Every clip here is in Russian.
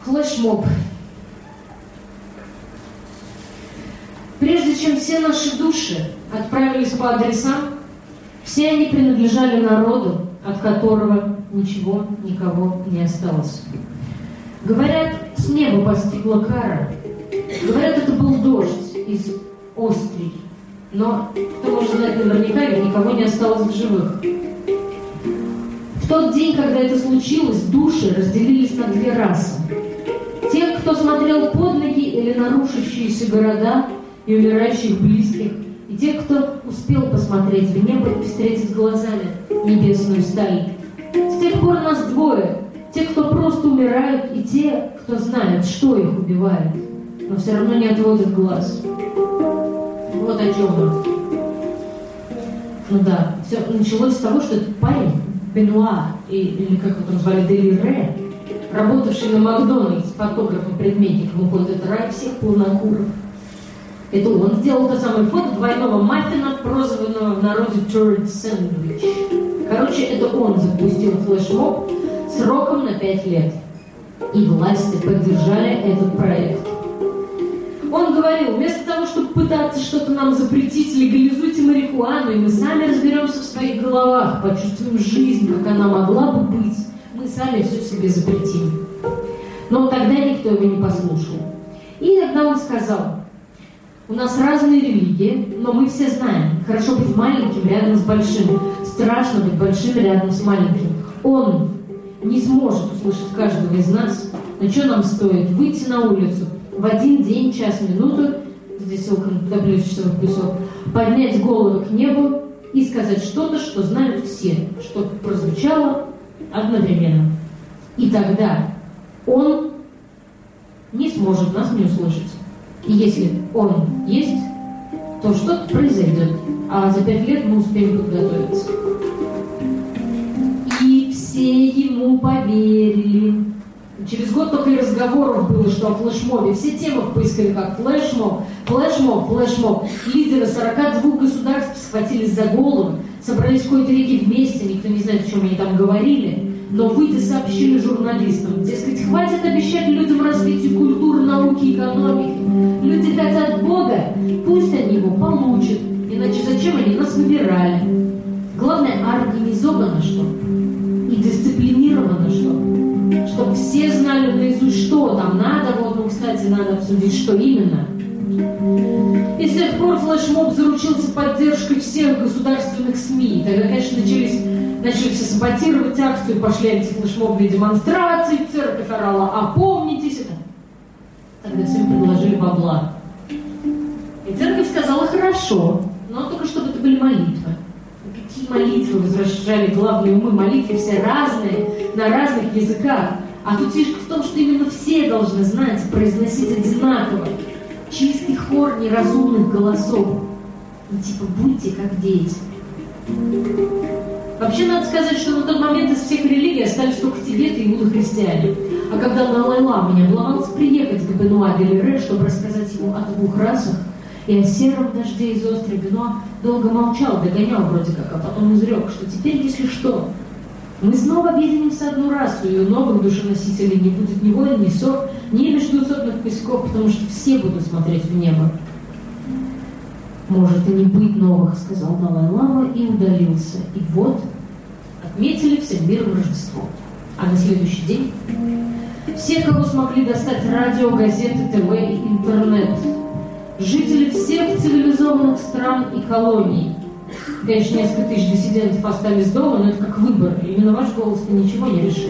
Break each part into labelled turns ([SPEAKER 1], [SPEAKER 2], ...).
[SPEAKER 1] Флешмоб. Прежде чем все наши души отправились по адресам, все они принадлежали народу, от которого ничего никого не осталось. Говорят, с неба постигла кара. Говорят, это был дождь из острий. Но кто может знать наверняка, ведь никого не осталось в живых. В тот день, когда это случилось, души разделились на две расы. Те, кто смотрел под ноги или на рушащиеся города и умирающих близких, и те, кто успел посмотреть в небо и встретить глазами небесную сталь. С тех пор нас двое. Те, кто просто умирают, и те, кто знает, что их убивает, но все равно не отводят глаз. Вот о чем он. Ну да, все началось с того, что этот парень, Бенуа, или как его там звали, Делире, работавший на Макдональдс фотографом-предметником, уходит этот рай всех полнокуров. Это он сделал то самое фото двойного маффина, прозванного в народе Turd Sandwich. Короче, это он запустил флешмоб сроком на 5 лет. И власти поддержали этот проект. Он говорил, вместо того, чтобы пытаться что-то нам запретить, легализуйте марихуану, и мы сами разберемся в своих головах, почувствуем жизнь, как она могла бы быть. Мы сами все себе запретим. Но тогда никто его не послушал. И тогда он сказал, у нас разные религии, но мы все знаем, хорошо быть маленьким рядом с большим, страшно быть большим рядом с маленьким. Он не сможет услышать каждого из нас, но что нам стоит выйти на улицу в один день, час, минуту, здесь ссылка на таблицу часовых поясов, поднять голову к небу и сказать что-то, что знают все, что прозвучало одновременно. И тогда он не сможет нас не услышать. И если он есть, то что-то произойдет. А за 5 лет мы успеем подготовиться. И все ему поверили. Через год только и разговоров было, что о флешмобе. Все темы в поисковиках. Флешмоб, флешмоб, флешмоб. Лидеры 42 государств схватились за голову, собрались в какой-то реке вместе, никто не знает, о чем они там говорили. Но выйти сообщили журналистам. Дескать, хватит обещать людям развитие культуры, науки, экономики. Люди хотят Бога, пусть они его получат. Иначе зачем они нас выбирали? Главное, организовано что? И дисциплинировано что? Чтобы все знали наизусть, что там надо. Вот, ну, кстати, надо обсудить, что именно. И с тех пор флешмоб заручился поддержкой всех государственных СМИ. Тогда, конечно, начали все саботировать акцию, пошли антифлешмобные демонстрации, церковь орала, опомнитесь. Тогда всем предложили бабла. И церковь сказала, хорошо, но только чтобы это были молитвы. Какие молитвы возвращали главные умы? Молитвы все разные, на разных языках. А тут фишка в том, что именно все должны знать и произносить одинаково. Чистый хор неразумных голосов. Ну, типа, будьте как дети. Вообще, надо сказать, что на тот момент из всех религий остались только тибеты и иудохристиане. А когда Далай-лама не обломался приехать к Бенуа Делире, чтобы рассказать ему о 2 расах и о сером дожде из острова, Бенуа долго молчал, догонял вроде как, а потом изрек, что теперь, если что, мы снова объединимся одну расу, и у новых душеносителей не будет ни войн, ни ссор, ни междуусобных поисков, потому что все будут смотреть в небо. Может и не быть новых, сказал Далай-лама и удалился. И вот отметили всем миром Рождество. А на следующий день все, кого смогли достать радио, газеты, ТВ и интернет, жители всех цивилизованных стран и колоний. Конечно, несколько тысяч диссидентов остались дома, но это как выбор. Именно ваш голос-то ничего не решит.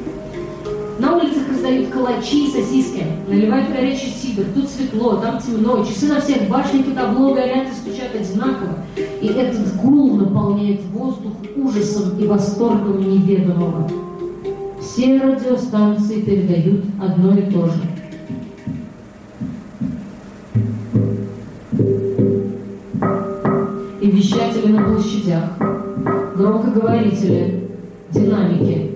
[SPEAKER 1] На улицах раздают калачи и сосиски, наливают горячий сидр. Тут светло, там темно, часы на всех башнях и табло горят и стучат одинаково. И этот гул наполняет воздух ужасом и восторгом неведомого. Все радиостанции передают одно и то же. И вещатели на площадях, громкоговорители, динамики.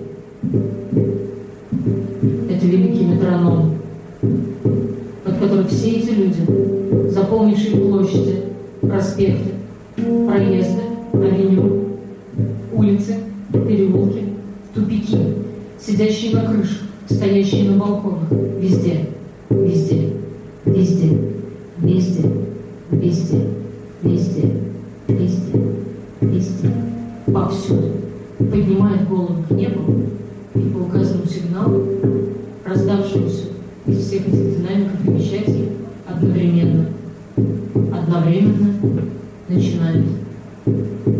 [SPEAKER 1] Это великий метроном, под которым все эти люди, заполнившие площади, проспекты, проезды, авеню, улицы, переулки, тупики, сидящие на крышах, стоящие на балконах, везде, везде, везде, везде, везде, везде, везде, везде, повсюду. Поднимает голову к небу и по указанному сигналу, раздавшемуся из всех этих динамиков и печатей, одновременно начинает